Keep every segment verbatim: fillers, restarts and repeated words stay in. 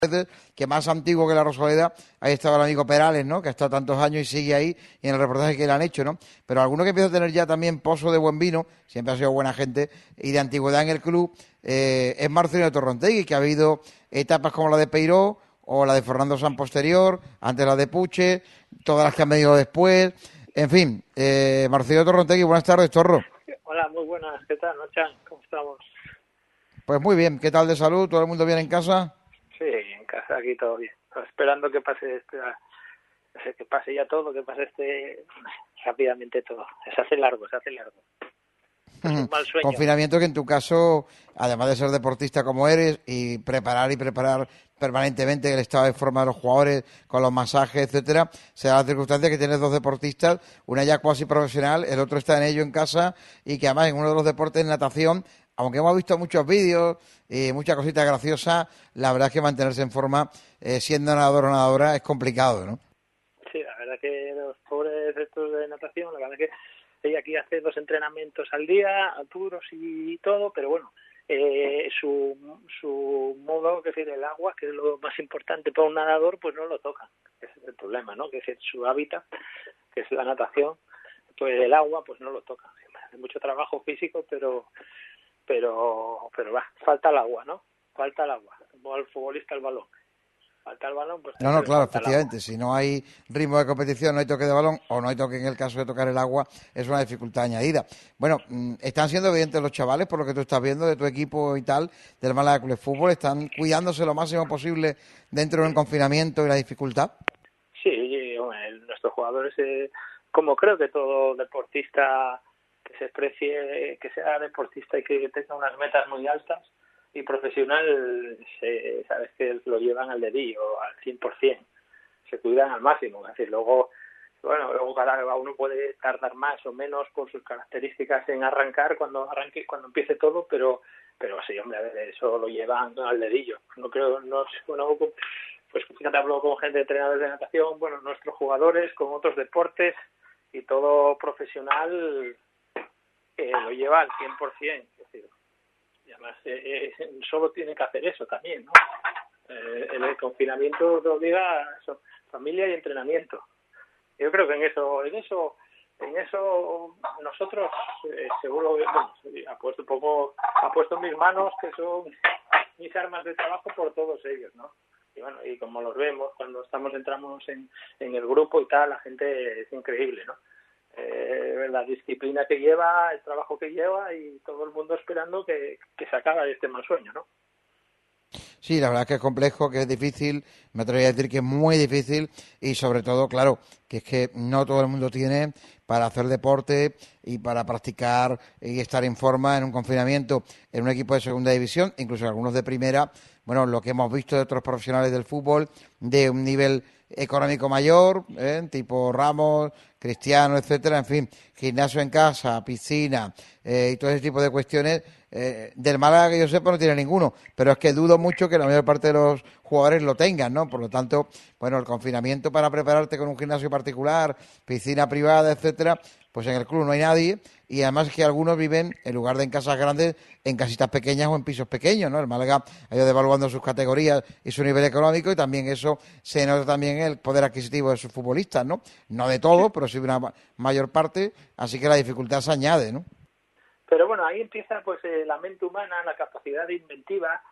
que más antiguo que la Rosaleda, ahí estaba el amigo Perales, ¿no? Que ha estado tantos años y sigue ahí, y en el reportaje que le han hecho, ¿no? Pero alguno que empieza a tener ya también pozo de buen vino, siempre ha sido buena gente, y de antigüedad en el club, eh, es Marcelino Torrontegui, que ha habido etapas como la de Peiró, o la de Fernando San posterior, antes la de Puche, todas las que han venido después, en fin, eh, Marcelino Torrontegui, buenas tardes, Torro. Hola, muy buenas, ¿qué tal, Nochan? ¿Cómo estamos? Pues muy bien, ¿qué tal de salud? ¿Todo el mundo bien en casa? Sí, en casa, aquí todo bien. Esperando que pase este, que pase ya todo, que pase este rápidamente todo. Se hace largo, se hace largo. Es un mal sueño. Confinamiento que en tu caso, además de ser deportista como eres y preparar y preparar permanentemente el estado de forma de los jugadores con los masajes, etcétera, se da la circunstancia que tienes dos deportistas, una ya cuasi profesional, el otro está en ello en casa y que además en uno de los deportes, natación, aunque hemos visto muchos vídeos y muchas cositas graciosas, la verdad es que mantenerse en forma eh, siendo nadador o nadadora es complicado, ¿no? Sí, la verdad que los pobres estos de natación, la verdad es que ella aquí hace dos entrenamientos al día, duros y todo, pero bueno, eh, su su modo, que es decir, el agua, que es lo más importante para un nadador, pues no lo tocan. Ese es el problema, ¿no? Que es su hábitat, que es la natación, pues el agua, pues no lo tocan. Hay mucho trabajo físico, pero pero pero va, falta el agua, ¿no? Falta el agua, como al futbolista el balón. Falta el balón, pues... No, no, claro, efectivamente, si no hay ritmo de competición, no hay toque de balón, o no hay toque en el caso de tocar el agua, es una dificultad añadida. Bueno, están siendo evidentes los chavales, por lo que tú estás viendo de tu equipo y tal, del Málaga Club de Fútbol, están cuidándose lo máximo posible dentro del confinamiento y la dificultad. Sí, bueno, nuestros jugadores, eh, como creo que todo deportista que se precie, que sea deportista y que tenga unas metas muy altas, y profesional, se, sabes que lo llevan al dedillo, al cien por ciento, se cuidan al máximo. Es decir, luego, bueno, luego cada uno puede tardar más o menos por sus características en arrancar cuando arranque, cuando empiece todo, pero pero sí, hombre, a ver, eso lo llevan al dedillo. No creo, no, bueno, pues fíjate, hablo con gente de entrenadores de natación, bueno, nuestros jugadores, con otros deportes, y todo profesional eh, lo lleva al cien por ciento, es decir, y además eh, eh, solo tiene que hacer eso también, ¿no? Eh, en el confinamiento te obliga a eso, familia y entrenamiento. Yo creo que en eso, en eso, en eso nosotros eh, seguro, bueno, apuesto un poco, apuesto en mis manos que son mis armas de trabajo por todos ellos, ¿no? Y bueno, y como los vemos cuando estamos entramos en, en el grupo y tal, la gente es increíble, ¿no? Eh, la disciplina que lleva, el trabajo que lleva y todo el mundo esperando que, que se acabe este mal sueño, ¿no? Sí, la verdad es que es complejo, que es difícil, me atrevería a decir que es muy difícil y sobre todo, claro, que es que no todo el mundo tiene para hacer deporte y para practicar y estar en forma en un confinamiento en un equipo de segunda división, incluso algunos de primera, bueno, lo que hemos visto de otros profesionales del fútbol de un nivel económico mayor, ¿eh? Tipo Ramos, Cristiano, etcétera, en fin, gimnasio en casa, piscina eh, y todo ese tipo de cuestiones. Eh, del Málaga que yo sepa no tiene ninguno, pero es que dudo mucho que la mayor parte de los jugadores lo tengan, ¿no? Por lo tanto, bueno, el confinamiento para prepararte con un gimnasio particular, piscina privada, etcétera, pues en el club no hay nadie y además es que algunos viven, en lugar de en casas grandes, en casitas pequeñas o en pisos pequeños, ¿no? El Málaga ha ido devaluando sus categorías y su nivel económico y también eso se nota también en el poder adquisitivo de sus futbolistas, ¿no? No de todo, pero sí de una mayor parte, así que la dificultad se añade, ¿no? Pero bueno, ahí empieza pues eh, la mente humana, la capacidad de inventiva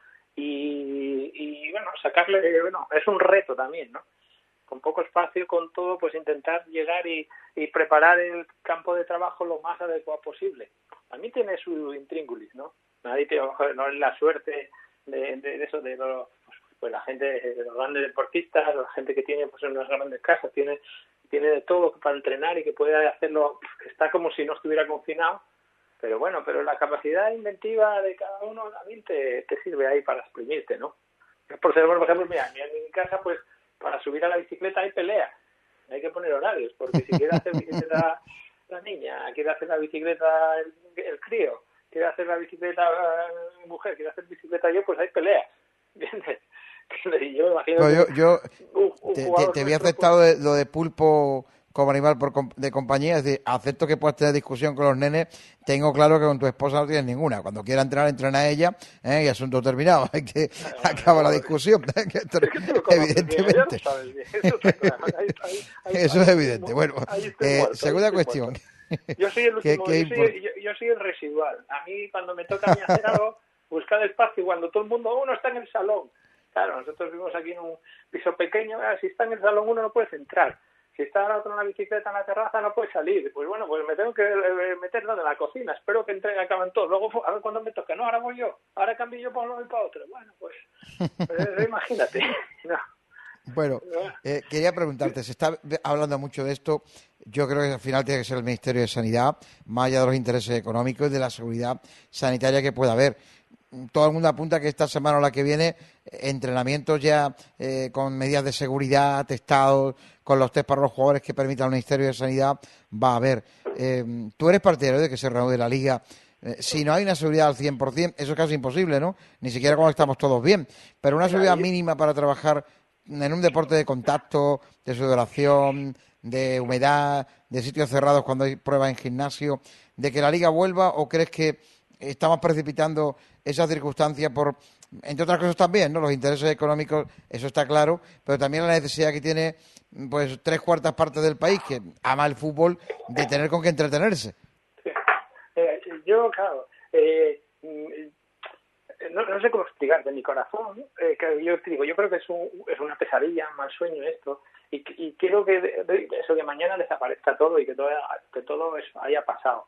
y, y bueno, sacarle, bueno, es un reto también, ¿no? Con poco espacio, con todo, pues intentar llegar y, y preparar el campo de trabajo lo más adecuado posible. A mí tiene su intríngulis, ¿no? Nadie tiene, no es la suerte de, de, de eso, de los, pues, pues la gente, de los grandes deportistas, la gente que tiene pues unas grandes casas, tiene, tiene de todo para entrenar y que puede hacerlo, que está como si no estuviera confinado. Pero bueno, pero la capacidad inventiva de cada uno también te, te sirve ahí para exprimirte, ¿no? Por ejemplo, mira, en mi casa, pues, para subir a la bicicleta hay pelea. Hay que poner horarios, porque si quiere hacer bicicleta la niña, quiere hacer la bicicleta el, el crío, quiere hacer la bicicleta la mujer, quiere hacer bicicleta yo, pues hay peleas, ¿entiendes? Y yo me imagino no, yo, que yo un, un te, jugador te, te había nuestro, aceptado pues, de, lo de pulpo como animal por com- de compañía. Es decir, acepto que puedas tener discusión con los nenes, tengo claro que con tu esposa no tienes ninguna. Cuando quiera entrenar, entrena ella, ¿eh? Y asunto terminado. Hay que acaba la discusión. Que esto- Es que tú lo conoces bien, ya lo evidentemente. sabes bien. Eso está claro. Ahí, ahí, ahí, Eso ahí es estoy evidente. mu- Bueno, ahí estoy eh, muerto, ahí segunda estoy cuestión. muerto. Yo soy el ¿Qué, último, qué yo, soy, import- yo, yo soy el residual. A mí cuando me toca a mí hacer algo, buscar espacio, cuando todo el mundo, uno está en el salón. Claro, nosotros vivimos aquí en un piso pequeño, si está en el salón uno no puedes entrar. Si está el otro en la bicicleta en la terraza no puede salir. Pues bueno, pues me tengo que eh, meter ¿no? en la cocina. Espero que entre, acaben todos. Luego, a ver cuándo me toca. No, ahora voy yo. Ahora cambio yo para uno y para otro. Bueno, pues, pues imagínate. No. Bueno, eh, quería preguntarte, se está hablando mucho de esto, yo creo que al final tiene que ser el Ministerio de Sanidad, más allá de los intereses económicos y de la seguridad sanitaria que pueda haber. Todo el mundo apunta que esta semana o la que viene, entrenamientos ya eh, con medidas de seguridad, testados, con los test para los jugadores que permita el Ministerio de Sanidad, va a haber. Eh, ¿Tú eres partidario de que se reanude la Liga? Eh, si no hay una seguridad al cien por ciento, eso es casi imposible, ¿no? Ni siquiera cuando estamos todos bien. Pero una seguridad mínima para trabajar en un deporte de contacto, de sudoración, de humedad, de sitios cerrados cuando hay pruebas en gimnasio, de que la Liga vuelva, o crees que estamos precipitando esas circunstancias por, entre otras cosas también, ¿no? Los intereses económicos, eso está claro, pero también la necesidad que tiene pues tres cuartas partes del país, que ama el fútbol, de tener con qué entretenerse. Sí. Eh, yo, claro, eh, no, no sé cómo explicar de mi corazón, eh, que yo te digo, yo creo que es, un, es una pesadilla, un mal sueño esto, y, y quiero que de, de, eso que mañana desaparezca todo y que todo, que todo eso haya pasado.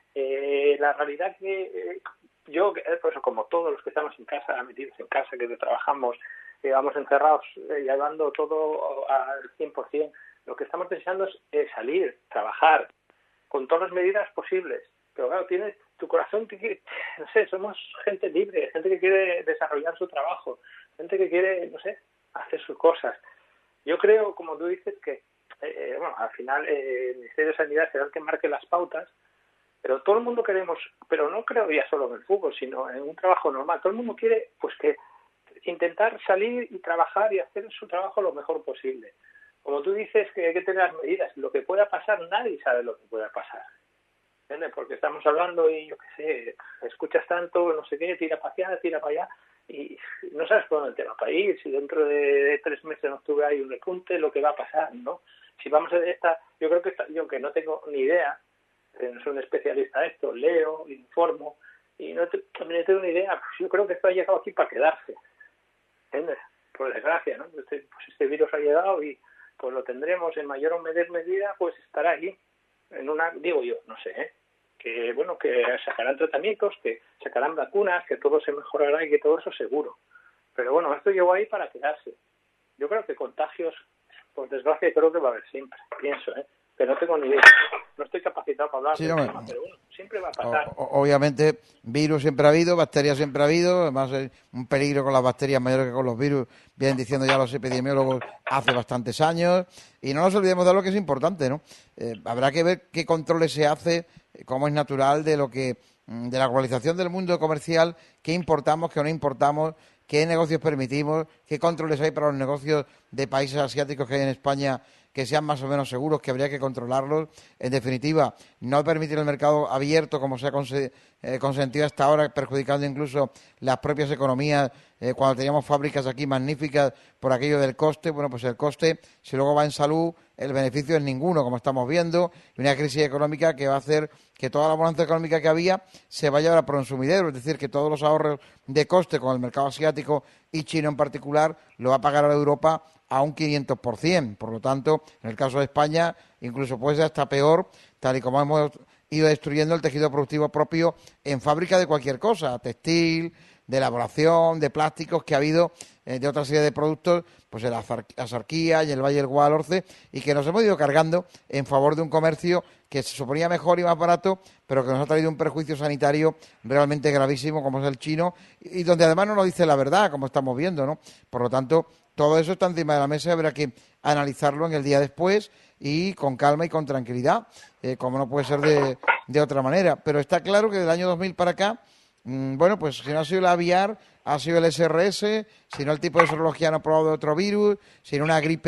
Eh, la realidad que eh, yo, pues como todos los que estamos en casa, metidos en casa, que trabajamos, eh, vamos encerrados, eh, llevando todo al cien por ciento, lo que estamos deseando es eh, salir, trabajar, con todas las medidas posibles. Pero claro, tienes tu corazón, no sé, somos gente libre, gente que quiere desarrollar su trabajo, gente que quiere, no sé, hacer sus cosas. Yo creo, como tú dices, que eh, bueno, al final eh, el Ministerio de Sanidad será el que marque las pautas, pero todo el mundo queremos, pero no creo ya solo en el fútbol, sino en un trabajo normal. Todo el mundo quiere, pues, que intentar salir y trabajar y hacer su trabajo lo mejor posible. Como tú dices, que hay que tener las medidas. Lo que pueda pasar, nadie sabe lo que pueda pasar. ¿Entiendes? Porque estamos hablando y, yo qué sé, escuchas tanto, no sé qué, tira para allá, tira para allá, y no sabes por dónde te va a ir. Si dentro de, de tres meses en octubre hay un repunte, lo que va a pasar, ¿no? Si vamos a esta, yo creo que esta, yo que no tengo ni idea, no soy un especialista de esto, leo, informo, y no te, también tengo ni idea, pues yo creo que esto ha llegado aquí para quedarse, ¿entiendes? Por desgracia, ¿no? Este, pues este virus ha llegado y pues lo tendremos en mayor o menor medida, pues estará ahí, en una, digo yo, no sé, ¿eh? Que bueno, que sacarán tratamientos, que sacarán vacunas, que todo se mejorará y que todo eso seguro. Pero bueno, esto llegó ahí para quedarse. Yo creo que contagios, por desgracia, creo que va a haber siempre, pienso, ¿eh? Pero no tengo ni idea. No estoy capacitado para hablar Sí, del no, tema, pero bueno, siempre va a pasar. O, obviamente, virus siempre ha habido, bacterias siempre ha habido, además es un peligro con las bacterias mayor que con los virus, vienen diciendo ya los epidemiólogos hace bastantes años, y no nos olvidemos de lo que es importante, ¿no? Eh, habrá que ver qué controles se hace, cómo es natural de lo que, de la globalización del mundo comercial, qué importamos, qué no importamos, qué negocios permitimos, qué controles hay para los negocios de países asiáticos que hay en España que sean más o menos seguros, que habría que controlarlos. En definitiva, no permitir el mercado abierto como se ha eh, consentido hasta ahora, perjudicando incluso las propias economías, eh, cuando teníamos fábricas aquí magníficas por aquello del coste. Bueno, pues el coste, si luego va en salud, el beneficio es ninguno, como estamos viendo, y una crisis económica que va a hacer que toda la bonanza económica que había se vaya ahora por un sumidero, es decir, que todos los ahorros de coste con el mercado asiático y chino en particular lo va a pagar ahora Europa a un quinientos por ciento. Por lo tanto, en el caso de España, incluso puede ser hasta peor, tal y como hemos ido destruyendo el tejido productivo propio en fábrica de cualquier cosa, textil, de elaboración, de plásticos que ha habido, eh, de otra serie de productos, pues en la Axarquía y en el Valle del Guadalhorce, y que nos hemos ido cargando en favor de un comercio que se suponía mejor y más barato, pero que nos ha traído un perjuicio sanitario realmente gravísimo, como es el chino, y donde además no nos dice la verdad, como estamos viendo, ¿no? Por lo tanto, todo eso está encima de la mesa y habrá que analizarlo en el día después y con calma y con tranquilidad, eh, como no puede ser de, de otra manera. Pero está claro que del año dos mil para acá, mmm, bueno, pues si no ha sido el aviar, ha sido el S R S, si no el tipo de serología no ha probado de otro virus, si no una gripe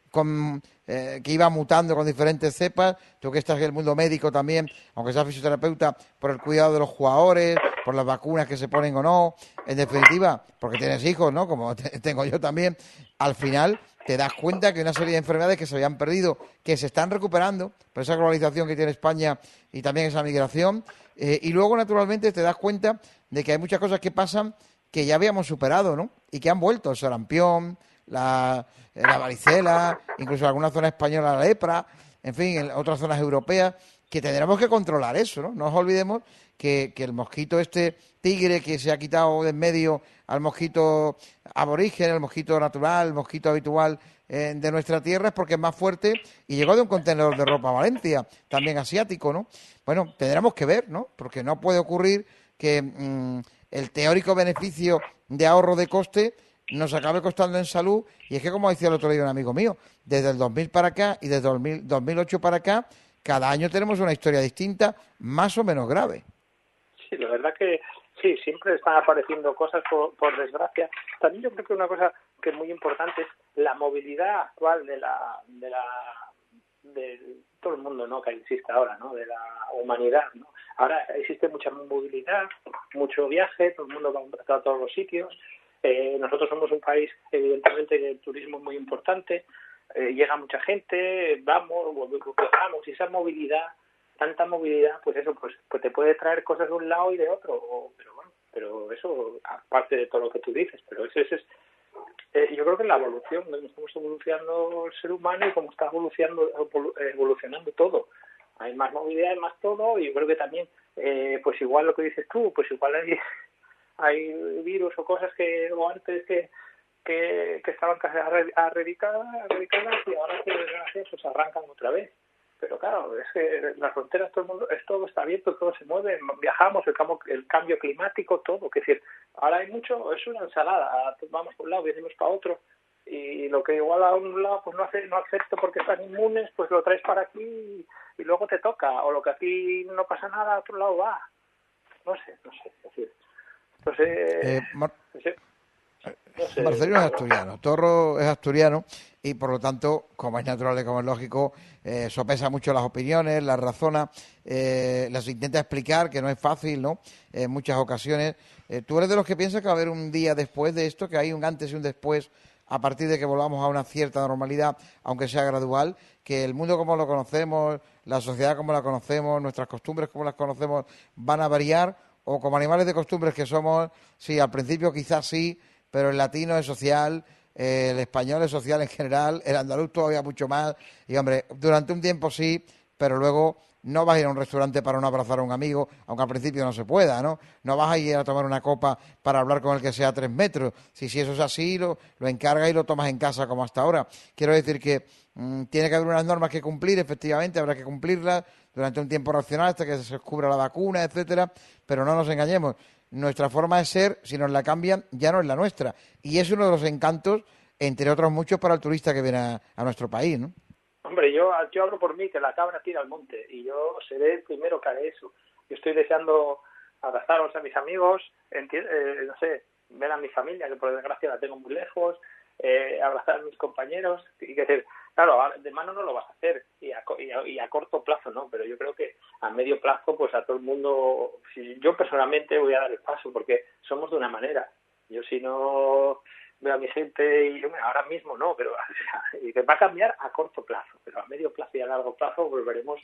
con, eh, que iba mutando con diferentes cepas, tú que estás en el mundo médico también, aunque seas fisioterapeuta, por el cuidado de los jugadores, por las vacunas que se ponen o no, en definitiva, porque tienes hijos, ¿no? Como te, tengo yo también, al final te das cuenta que una serie de enfermedades que se habían perdido, que se están recuperando por esa globalización que tiene España y también esa migración, eh, y luego naturalmente te das cuenta de que hay muchas cosas que pasan que ya habíamos superado, ¿no? Y que han vuelto, el sarampión, la, la varicela, incluso en algunas zonas españolas la lepra, en fin, en otras zonas europeas, que tendremos que controlar eso, ¿no? No nos olvidemos que, que el mosquito este tigre que se ha quitado de en medio al mosquito aborigen, el mosquito natural, el mosquito habitual eh, de nuestra tierra es porque es más fuerte y llegó de un contenedor de ropa a Valencia, también asiático, ¿no? Bueno, tendremos que ver, ¿no? Porque no puede ocurrir que mmm, el teórico beneficio de ahorro de coste nos acabe costando en salud, y es que, como decía el otro día un amigo mío, desde el dos mil para acá y desde el dos mil ocho para acá, cada año tenemos una historia distinta, más o menos grave. Sí, la verdad que sí, siempre están apareciendo cosas, por, por desgracia. También yo creo que una cosa que es muy importante es la movilidad actual de la de la de todo el mundo, ¿no?, que existe ahora, ¿no?, de la humanidad, ¿no? Ahora existe mucha movilidad, mucho viaje, todo el mundo va a todos los sitios. Eh, nosotros somos un país, evidentemente, que el turismo es muy importante, eh, llega mucha gente, vamos, viajamos, y esa movilidad, tanta movilidad, pues eso, pues, pues te puede traer cosas de un lado y de otro, o, pero bueno, pero eso, aparte de todo lo que tú dices, pero eso, eso es, eh, yo creo que es la evolución, cómo estamos evolucionando el ser humano y cómo está evolucionando, evolucionando todo. Hay más movilidad, hay más todo, y yo creo que también, eh, pues igual lo que dices tú, pues igual hay hay virus o cosas que o antes que que, que estaban casi erradicadas, erradicadas y ahora, por desgracia, pues arrancan otra vez. Pero claro, es que las fronteras, todo el mundo, es todo está abierto, todo se mueve, viajamos, el cambio, el cambio climático, todo. Es decir, ahora hay mucho, es una ensalada, vamos por un lado, venimos para otro, y lo que igual a un lado pues no hace, no acepto porque están inmunes, pues lo traes para aquí y, y luego te toca, o lo que aquí no pasa nada, a otro lado va. No sé, no sé, es decir, entonces, Eh, Mar- no sé, no sé. Marcelino es asturiano, Torro es asturiano, y por lo tanto, como es natural y como es lógico, eh, sopesa mucho las opiniones, las razona, eh, las intenta explicar, que no es fácil, ¿no? En muchas ocasiones. Eh, ¿tú eres de los que piensas que va a haber un día después de esto, que hay un antes y un después a partir de que volvamos a una cierta normalidad, aunque sea gradual, que el mundo como lo conocemos, la sociedad como la conocemos, nuestras costumbres como las conocemos, van a variar? O como animales de costumbres que somos, sí, al principio quizás sí, pero el latino es social, eh, el español es social en general, el andaluz todavía mucho más, y hombre, durante un tiempo sí, pero luego no vas a ir a un restaurante para no abrazar a un amigo, aunque al principio no se pueda, ¿no? No vas a ir a tomar una copa para hablar con el que sea a tres metros. Si, si eso es así, lo, lo encargas y lo tomas en casa como hasta ahora. Quiero decir que mmm, tiene que haber unas normas que cumplir, efectivamente, habrá que cumplirlas durante un tiempo racional hasta que se descubra la vacuna, etcétera, pero no nos engañemos. Nuestra forma de ser, si nos la cambian, ya no es la nuestra. Y es uno de los encantos, entre otros muchos, para el turista que viene a, a nuestro país, ¿no? Hombre, yo, yo hablo por mí, que la cabra tira al monte, y yo seré el primero que haré eso. Yo estoy deseando abrazaros a mis amigos, eh, no sé, ver a mi familia, que por desgracia la tengo muy lejos, eh, abrazar a mis compañeros, y que decir, claro, de mano no lo vas a hacer, y a, y, a, y a corto plazo no, pero yo creo que a medio plazo, pues a todo el mundo, si yo personalmente voy a dar el paso, porque somos de una manera. Yo si no veo a mi gente, y yo, ahora mismo no, pero y que va a cambiar a corto plazo, pero a medio plazo y a largo plazo volveremos,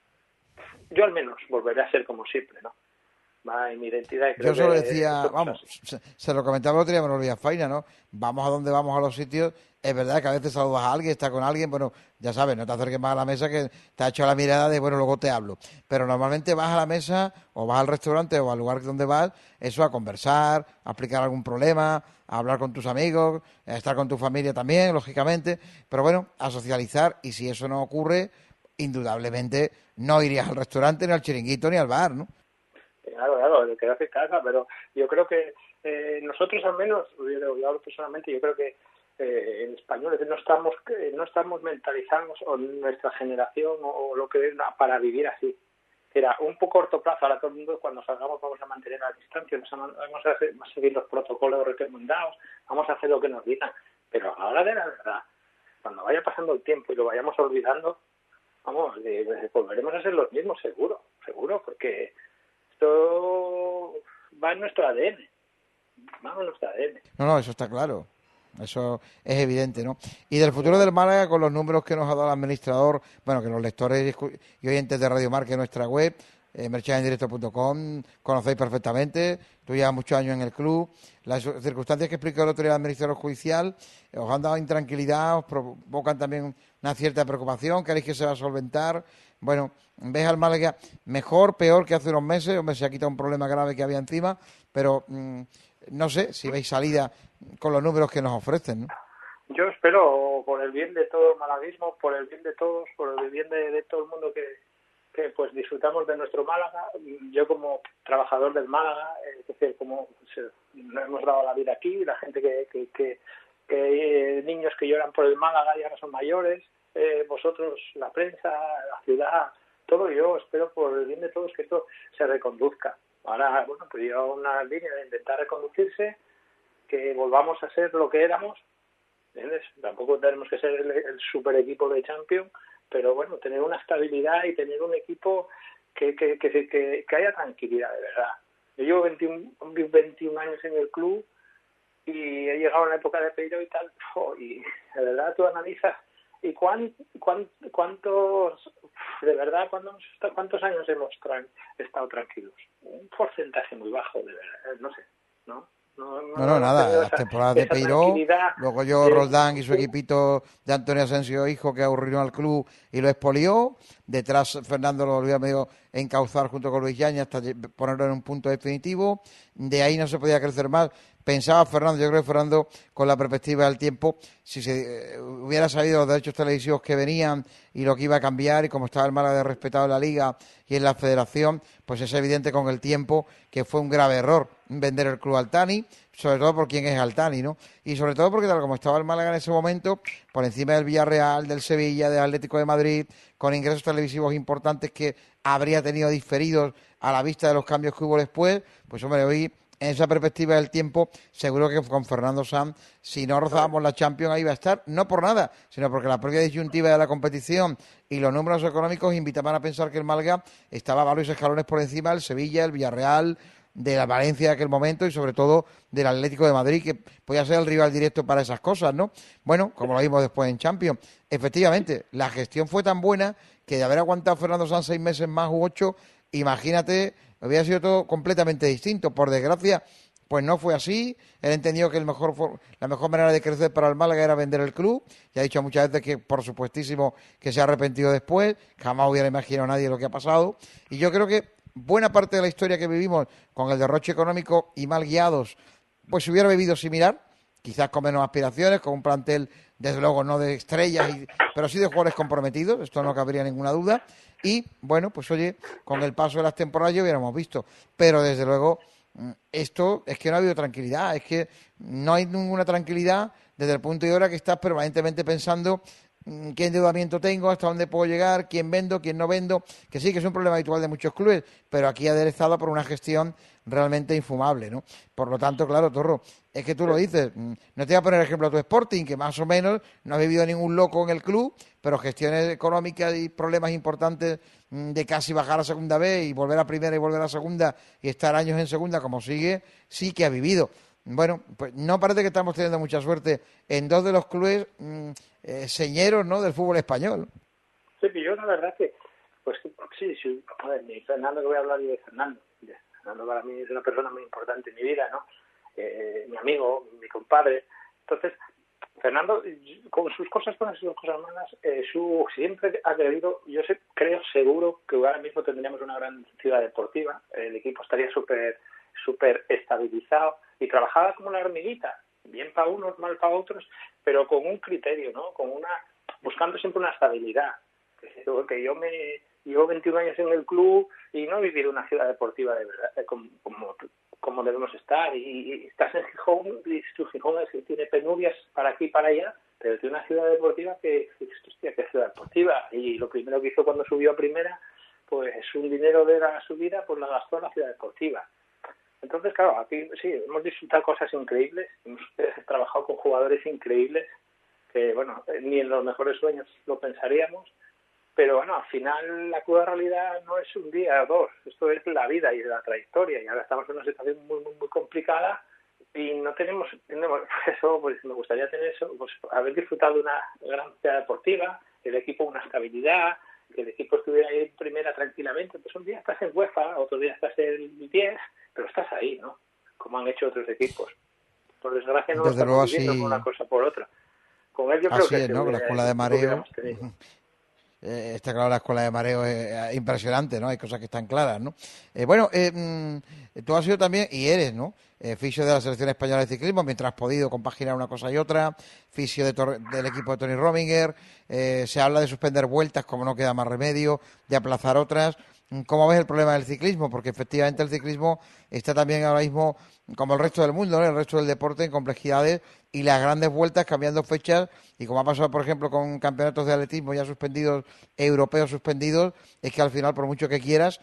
yo al menos volveré a ser como siempre, ¿no? Va en mi identidad. Y creo Yo solo que decía, vamos, se, se lo comentaba el otro día, me lo olvidé, Faina, ¿no? Vamos a donde vamos a los sitios, es verdad que a veces saludas a alguien, estás con alguien, bueno, ya sabes, no te acerques más a la mesa que te ha hecho la mirada de, bueno, luego te hablo. Pero normalmente vas a la mesa o vas al restaurante o al lugar donde vas, eso a conversar, a explicar algún problema, a hablar con tus amigos, a estar con tu familia también, lógicamente, pero bueno, a socializar, y si eso no ocurre, indudablemente no irías al restaurante, ni al chiringuito, ni al bar, ¿no? Claro, claro, de quedarse en casa, pero yo creo que eh, nosotros al menos, yo, yo hablo personalmente, yo creo que eh, en españoles no estamos no estamos mentalizados, o nuestra generación, o, o lo que es para vivir así. Era un poco corto plazo, ahora todo el mundo cuando salgamos vamos a mantener la distancia, vamos a, hacer, vamos a seguir los protocolos recomendados, vamos a hacer lo que nos digan, pero ahora de la verdad, cuando vaya pasando el tiempo y lo vayamos olvidando, vamos, eh, volveremos a ser los mismos, seguro, seguro, porque esto va en nuestro A D N, va en nuestro A D N. No, no, eso está claro. Eso es evidente, ¿no? Y del futuro del Málaga, con los números que nos ha dado el administrador, bueno, que los lectores y oyentes de Radio Marca, nuestra web, eh, merchan en directo punto com, conocéis perfectamente, tú llevas muchos años en el club, las circunstancias que explicó el otro día el administrador judicial, eh, os han dado intranquilidad, os provocan también una cierta preocupación, queréis que se va a solventar. Bueno, ves al Málaga mejor, peor que hace unos meses, hombre, se ha quitado un problema grave que había encima, pero mmm, no sé si veis salida con los números que nos ofrecen, ¿no? Yo espero, por el bien de todo el malaguismo, por el bien de todos, por el bien de, de todo el mundo que, que pues disfrutamos de nuestro Málaga. Yo como trabajador del Málaga, es decir, como se, nos hemos dado la vida aquí, la gente que, que, que, que eh, niños que lloran por el Málaga y ahora son mayores, eh, vosotros, la prensa, la ciudad, todo. Yo espero por el bien de todos que esto se reconduzca. Ahora, bueno, pues lleva una línea de intentar reconducirse, que volvamos a ser lo que éramos, ¿entiendes? Tampoco tenemos que ser el, el super equipo de Champions, pero bueno, tener una estabilidad y tener un equipo que, que, que, que, que haya tranquilidad, de verdad. Yo llevo veintiún, veintiún años en el club y he llegado a la época de Peiro y tal, oh, y de verdad tú analizas, ¿y cuán, cuán, cuántos, de verdad, cuántos, cuántos años hemos tra- estado tranquilos? Un porcentaje muy bajo, de verdad, no sé, ¿no? No, no, No, no, no nada, las esa, temporadas de esa Peiró, luego yo de, Roldán y su equipito de Antonio Asensio, hijo, que aburrió al club y lo expolió, detrás Fernando lo había medio encauzar junto con Luis Yaña hasta ponerlo en un punto definitivo, de ahí no se podía crecer más. Pensaba Fernando, yo creo que Fernando, con la perspectiva del tiempo, si se eh, hubiera sabido los derechos televisivos que venían y lo que iba a cambiar y como estaba el Málaga de respetado en la Liga y en la Federación, pues es evidente con el tiempo que fue un grave error vender el club al Tani, sobre todo por quién es Altani, ¿no? Y sobre todo porque tal como estaba el Málaga en ese momento, por encima del Villarreal, del Sevilla, del Atlético de Madrid, con ingresos televisivos importantes que habría tenido diferidos a la vista de los cambios que hubo después, pues hombre, hoy en esa perspectiva del tiempo, seguro que con Fernando Sanz, si no rozábamos la Champions, ahí iba a estar, no por nada, sino porque la propia disyuntiva de la competición y los números económicos invitaban a pensar que el Málaga estaba varios escalones por encima del Sevilla, el Villarreal, de la Valencia de aquel momento y sobre todo del Atlético de Madrid, que podía ser el rival directo para esas cosas, ¿no? Bueno, como lo vimos después en Champions. Efectivamente, la gestión fue tan buena que de haber aguantado Fernando Sanz seis meses más u ocho, imagínate, hubiera sido todo completamente distinto. Por desgracia, pues no fue así. Él entendió que el mejor la mejor manera de crecer para el Málaga era vender el club. Ya ha dicho muchas veces que, por supuestísimo, que se ha arrepentido después. Jamás hubiera imaginado nadie lo que ha pasado. Y yo creo que buena parte de la historia que vivimos con el derroche económico y mal guiados, pues se hubiera vivido similar, quizás con menos aspiraciones, con un plantel, desde luego, no de estrellas, y, pero sí de jugadores comprometidos, esto no cabría ninguna duda. Y, bueno, pues oye, con el paso de las temporadas ya hubiéramos visto. Pero, desde luego, esto es que no ha habido tranquilidad, es que no hay ninguna tranquilidad desde el punto de hora que estás permanentemente pensando qué endeudamiento tengo, hasta dónde puedo llegar, quién vendo, quién no vendo, que sí que es un problema habitual de muchos clubes, pero aquí aderezado por una gestión realmente infumable, ¿no? Por lo tanto, claro, Torro, es que tú lo dices, no te voy a poner ejemplo a tu Sporting, que más o menos no ha vivido ningún loco en el club, pero gestiones económicas y problemas importantes de casi bajar a segunda B y volver a primera y volver a segunda y estar años en segunda como sigue, sí que ha vivido. Bueno, pues no parece que estamos teniendo mucha suerte en dos de los clubes mmm, eh, señeros, ¿no?, del fútbol español. Sí, yo la verdad que, pues sí, sí, joder, mi Fernando, que voy a hablar yo de Fernando. Fernando para mí es una persona muy importante en mi vida, ¿no? Eh, mi amigo, mi compadre. Entonces, Fernando, con sus cosas buenas y sus cosas malas, eh, su, siempre ha querido, yo sé, creo seguro que ahora mismo tendríamos una gran ciudad deportiva, el equipo estaría súper súper estabilizado y trabajaba como una hormiguita, bien para unos, mal para otros, pero con un criterio, ¿no? Con una, buscando siempre una estabilidad. Que yo me llevo veintiún años en el club y no he vivido una ciudad deportiva de verdad, como, como, como debemos estar. Y, y estás en Gijón, y tu Gijón es, tiene penurias para aquí y para allá, pero tiene una ciudad deportiva que, hostia, qué ciudad deportiva. Y lo primero que hizo cuando subió a primera, pues un dinero de la subida, pues la gastó en la ciudad deportiva. Entonces, claro, aquí sí, hemos disfrutado cosas increíbles, hemos trabajado con jugadores increíbles, que bueno, ni en los mejores sueños lo pensaríamos, pero bueno, al final la cruda realidad no es un día o dos, esto es la vida y la trayectoria, y ahora estamos en una situación muy, muy, muy complicada y no tenemos, tenemos eso, pues me gustaría tener eso, pues haber disfrutado de una gran ciudad deportiva, el equipo una estabilidad, que el equipo estuviera ahí en primera tranquilamente, pues un día estás en UEFA, otro día estás en diez, pero estás ahí, ¿no? Como han hecho otros equipos. Por desgracia no lo estamos viviendo por una cosa por otra. Con él yo creo así que es, ¿no? hubiera, La escuela de mareo, eh, está claro, la escuela de mareo es impresionante, ¿no? Hay cosas que están claras, ¿no? Eh, bueno, eh, mm, tú has sido también, y eres, ¿no? Eh, fisio de la selección española de ciclismo, mientras has podido compaginar una cosa y otra, fisio de Tor- del equipo de Tony Rominger, eh, se habla de suspender vueltas como no queda más remedio, de aplazar otras. ¿Cómo ves el problema del ciclismo? Porque efectivamente el ciclismo está también ahora mismo, como el resto del mundo, ¿no? El resto del deporte, en complejidades y las grandes vueltas cambiando fechas, y como ha pasado, por ejemplo, con campeonatos de atletismo ya suspendidos, europeos suspendidos, es que al final, por mucho que quieras,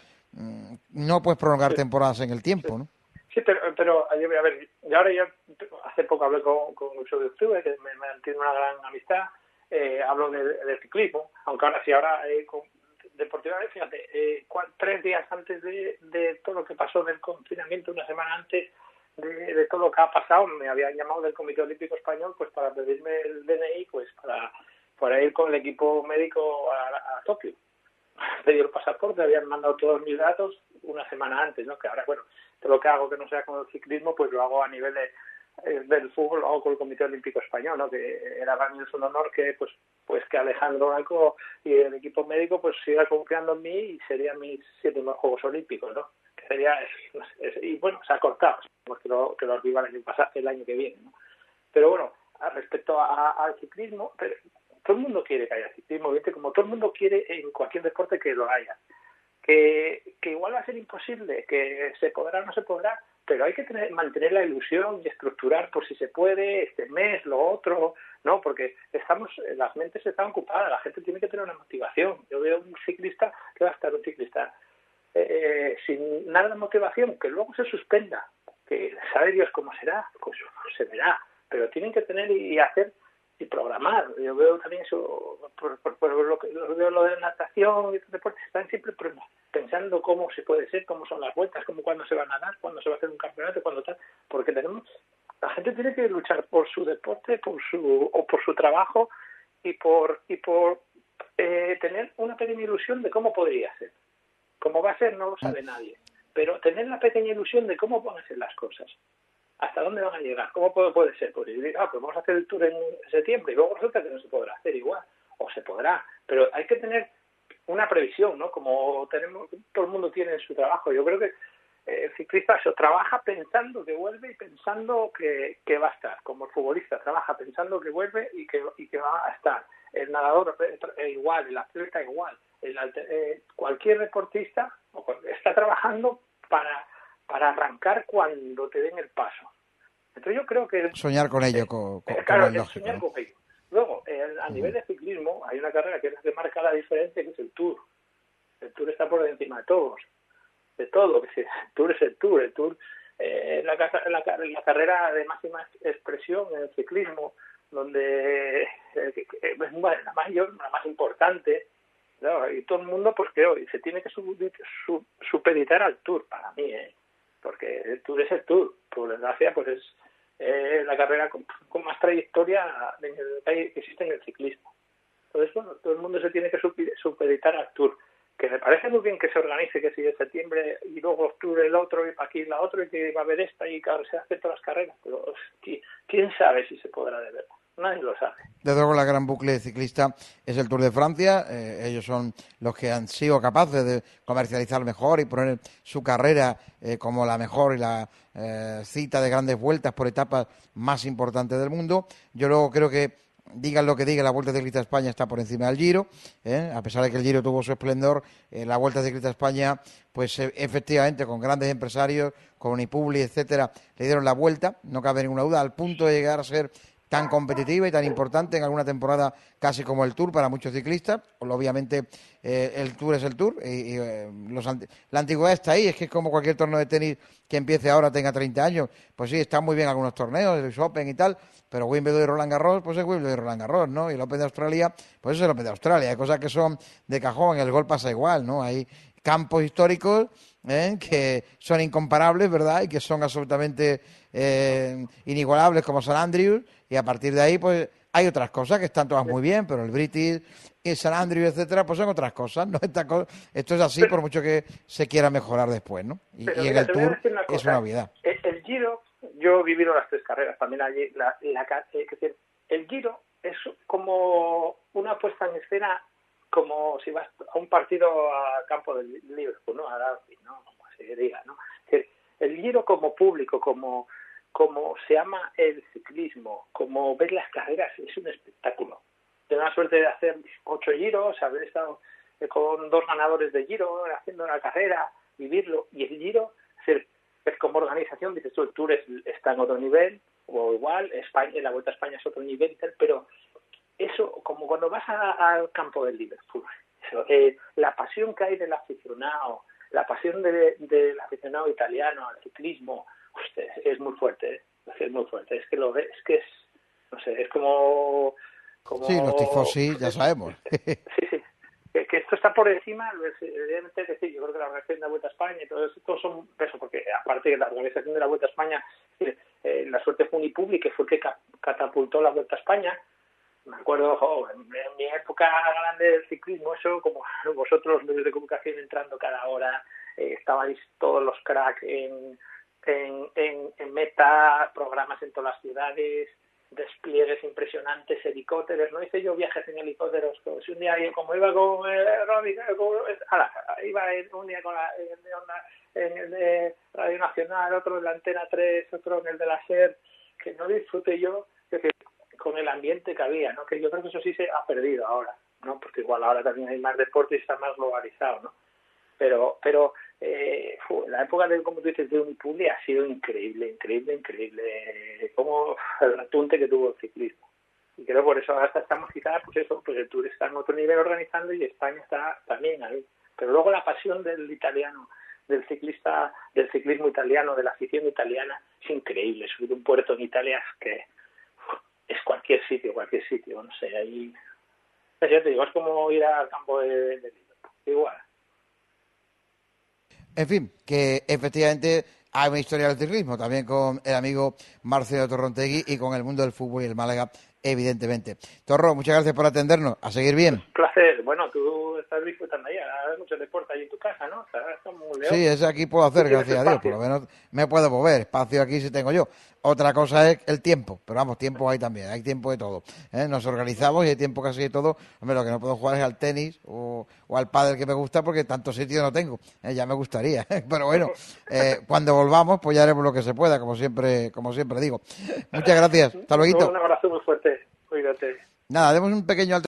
no puedes prolongar sí, temporadas en el tiempo, sí. ¿no? Sí, pero, pero a ver, y ahora yo hace poco hablé con, con Lucho de Octubre, que me mantiene una gran amistad, eh, hablo del de ciclismo, aunque ahora sí, ahora eh, con, deportivamente, fíjate, eh, cuatro, tres días antes de, de todo lo que pasó del confinamiento, una semana antes de, de todo lo que ha pasado, me habían llamado del Comité Olímpico Español pues para pedirme el D N I pues para, para ir con el equipo médico a, a Tokio. Pedí el pasaporte, habían mandado todos mis datos una semana antes, ¿no? Que ahora, bueno, todo lo que hago que no sea con el ciclismo, pues lo hago a nivel de, eh, del fútbol, lo hago con el Comité Olímpico Español, ¿no? Que era para mí es un honor que, pues, pues que Alejandro Blanco y el equipo médico, pues siga confiando en mí y serían mis siete Juegos Olímpicos, ¿no? Que sería, es, es, y bueno, se ha cortado, que lo, que los viva el año pasado, el año que viene, ¿no? Pero bueno, respecto a, a, al ciclismo, pero, todo el mundo quiere que haya ciclismo, ¿viste? Como todo el mundo quiere en cualquier deporte que lo haya. Que, que igual va a ser imposible, que se podrá o no se podrá, pero hay que tener, mantener la ilusión y estructurar por si se puede, este mes, lo otro, ¿no? Porque estamos, las mentes están ocupadas, la gente tiene que tener una motivación. Yo veo un ciclista, que va a estar un ciclista eh, sin nada de motivación, que luego se suspenda, que sabe Dios cómo será, pues se verá, pero tienen que tener y hacer y programar. Yo veo también eso, por, por, por lo que lo veo lo de natación y otros deportes, están siempre pensando cómo se puede ser, cómo son las vueltas, cómo cuándo se va a nadar, cuándo se va a hacer un campeonato, cuándo tal, porque tenemos, la gente tiene que luchar por su deporte, por su o por su trabajo y por y por eh, tener una pequeña ilusión de cómo podría ser. Cómo va a ser no lo sabe nadie, pero tener la pequeña ilusión de cómo van a ser las cosas. ¿Hasta dónde van a llegar? ¿Cómo puede, puede ser? Pues decir, ah, pues vamos a hacer el tour en septiembre y luego resulta que no se podrá hacer igual, o se podrá, pero hay que tener una previsión, ¿no? Como tenemos, todo el mundo tiene en su trabajo. Yo creo que el ciclista se trabaja pensando que vuelve y pensando que, que va a estar, como el futbolista trabaja pensando que vuelve y que, y que va a estar. El nadador eh, igual, el atleta igual, el, eh, cualquier deportista está trabajando para para arrancar cuando te den el paso. Entonces yo creo que... Soñar con ello, eh, con, con, claro, es lógico, soñar ¿no? con ello. Luego, eh, a nivel de ciclismo, hay una carrera que es la que marca la diferencia, que es el Tour. El Tour está por encima de todos, de todo. El Tour es el Tour. El Tour eh, la, la, la carrera de máxima expresión en el ciclismo, donde eh, es la mayor, la más importante, ¿no? Y todo el mundo, pues creo, se tiene que sub, sub, supeditar al Tour, para mí, ¿eh? Porque el Tour es el Tour, por desgracia, pues es eh, la carrera con, con más trayectoria que existe en el ciclismo. Entonces, bueno, todo el mundo se tiene que supeditar al Tour, que me parece muy bien que se organice, que si en septiembre y luego octubre el otro y para aquí la otra y que va a haber esta y que ahora se hacen todas las carreras, pero quién sabe si se podrá de verdad. Nadie lo sabe. Desde luego la gran bucle ciclista es el Tour de Francia. Eh, ellos son los que han sido capaces de comercializar mejor y poner su carrera eh, como la mejor y la eh, cita de grandes vueltas por etapas más importantes del mundo. Yo luego creo que, digan lo que digan, la Vuelta Ciclista a España está por encima del Giro, ¿eh? A pesar de que el Giro tuvo su esplendor, eh, la Vuelta Ciclista a España, pues eh, efectivamente con grandes empresarios, con Unipubli, etcétera, le dieron la vuelta, no cabe ninguna duda, al punto de llegar a ser tan competitiva y tan importante en alguna temporada casi como el Tour para muchos ciclistas. Obviamente eh, el Tour es el Tour y, y eh, los, la antigüedad está ahí, es que es como cualquier torneo de tenis que empiece ahora, tenga treinta años, pues sí, están muy bien algunos torneos, el Open y tal, pero Wimbledon y Roland Garros, pues es Wimbledon y Roland Garros, ¿no? Y el Open de Australia, pues es el Open de Australia, hay cosas que son de cajón, el golf pasa igual, ¿no? Hay campos históricos ¿eh? que son incomparables, ¿verdad? Y que son absolutamente eh, inigualables como San Andrews, y a partir de ahí, pues hay otras cosas que están todas muy bien, pero el British y San Andrews, etcétera, pues son otras cosas, ¿no? Esta co esto es así por mucho que se quiera mejorar después, ¿no? Y, pero y mira, en el Tour una es una obviedad. El, el Giro, yo he vivido las tres carreras, también allí, la, la, eh, es decir, el Giro es como una puesta en escena, como si vas a un partido a campo de Liverpool, ¿no? A Derby, ¿no? Como se diga, ¿no? Es decir, el Giro como público, como como se ama el ciclismo, como ver las carreras, es un espectáculo. Tengo la suerte de hacer ocho giros, haber estado con dos ganadores de Giro haciendo la carrera, vivirlo, y el Giro es, es como organización, dices tú, el Tour es, está en otro nivel, o igual, España, la Vuelta a España es otro nivel y tal, pero eso, como cuando vas al campo del Liverpool, eso, eh, la pasión que hay del aficionado, la pasión de, del aficionado italiano al ciclismo, usted, es muy fuerte, ¿eh? Es muy fuerte, es que lo ves, es que es, no sé, es como... como sí, los tifosi, ya sabemos. Sí, sí, que, que esto está por encima, evidentemente, es decir, yo creo que la organización de la Vuelta a España y todo eso, todos son eso, porque aparte de la organización de la Vuelta a España, eh, la suerte fue Unipubli, que fue el que catapultó la Vuelta a España. Me acuerdo, oh, en, en mi época grande del ciclismo, eso, como vosotros, medios de comunicación entrando cada hora, eh, estabais todos los cracks en, en, en, en meta, programas en todas las ciudades, despliegues impresionantes, helicópteros, no hice yo viajes en helicópteros, si un día como iba con eh, Robbie, ala, iba en, un día con la, en, en el de Radio Nacional, otro en la Antena tres, otro en el de la SER, que no disfruté yo, es decir, con el ambiente que había, ¿no? Que yo creo que eso sí se ha perdido ahora, ¿no? Porque igual ahora también hay más deporte y está más globalizado, ¿no? Pero, pero eh, la época de, como tú dices, de Unipubli ha sido increíble, increíble, increíble, como el repunte que tuvo el ciclismo. Y creo por eso ahora estamos quizás, pues eso, pues el Tour está en otro nivel organizando y España está también ahí. Pero luego la pasión del italiano, del ciclista, del ciclismo italiano, de la afición italiana, es increíble. Subir un puerto en Italia es que es cualquier sitio, cualquier sitio, no sé, ahí... Es cierto, digo, es como ir al campo de, de Liverpool, igual. En fin, que efectivamente hay una historia del ciclismo, también con el amigo Marcelo Torrontegui y con el mundo del fútbol y el Málaga, evidentemente. Torro, muchas gracias por atendernos. A seguir bien. Un placer. Bueno, tú estás disfrutando ahí, hay mucho deporte ahí en tu casa, ¿no? Estás muy león. Sí, eso aquí puedo hacer, gracias a Dios. Por lo menos me puedo mover. Espacio aquí sí tengo yo. Otra cosa es el tiempo, pero vamos, tiempo hay también, hay tiempo de todo. ¿eh? Nos organizamos y hay tiempo casi de todo. Hombre, lo que no puedo jugar es al tenis o, o al pádel que me gusta porque tanto sitio no tengo. ¿eh? Ya me gustaría, pero bueno, eh, cuando volvamos pues ya haremos lo que se pueda, como siempre, como siempre digo. Muchas gracias, hasta luego. Un abrazo muy fuerte, cuídate. Nada, demos un pequeño alto.